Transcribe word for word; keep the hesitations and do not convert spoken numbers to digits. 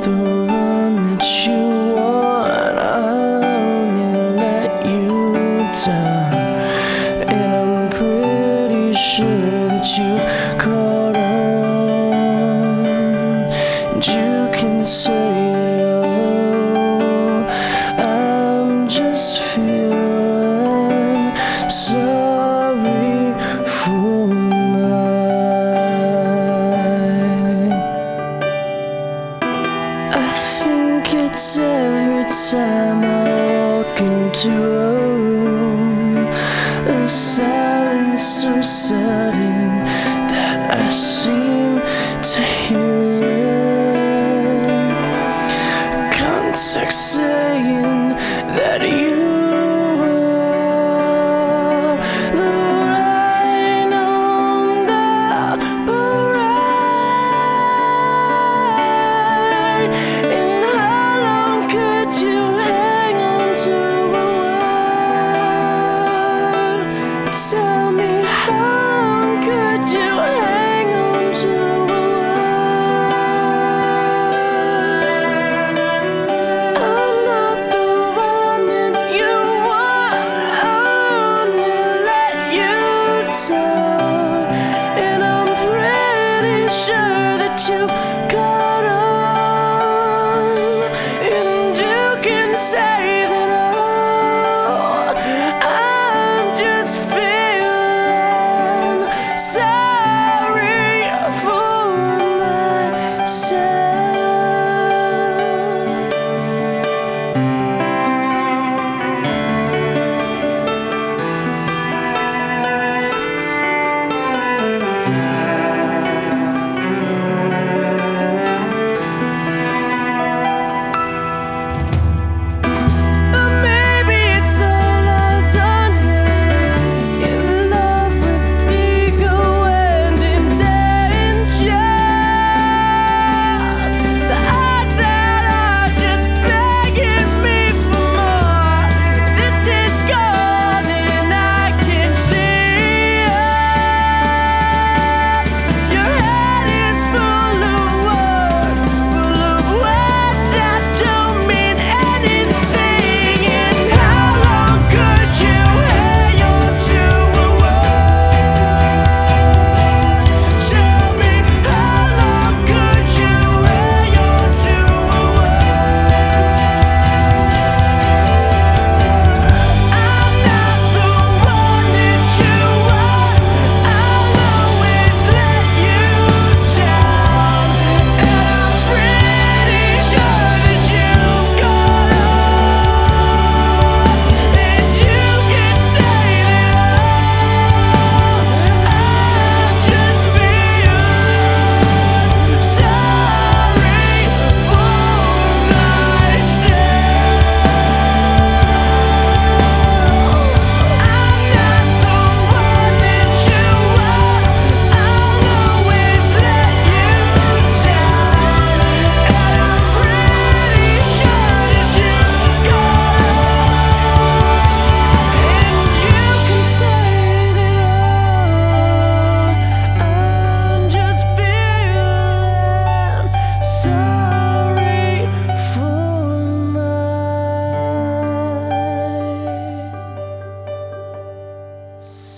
the one that you want. I only let you down, and I'm pretty sure that you've caught on. And you can say that, oh, I'm just feeling sorry for mine. I think it's every time I walk into a room, a silence so sudden that I seem to hear it. Context saying that you are the line on the parade. And how long could you hang on to a word? Tell me, how long could you hang on to a word? I'm not the one that you want. I only let you down, and I'm pretty sure that you've caught on. And you can say that, oh, I'm just feeling sorry for myself. But maybe it's all eyes on you, in love with ego and intention. The eyes that are just begging me for more. This is gone and I can see it. Your head is full of words, full of words that don't mean anything. And how long could you hang on to a word? Tell me, how long could you hang on to a word? I'm not the one that you want. I'll always let you down, and I'm pretty sure that you've got on. And you can say that, oh, I'm just feeling sorry for myself. I'm not the one that you want. I'll always let you down, and I'm pretty sure that you've got on. And you can say that, oh, I'm just feeling sorry for mine.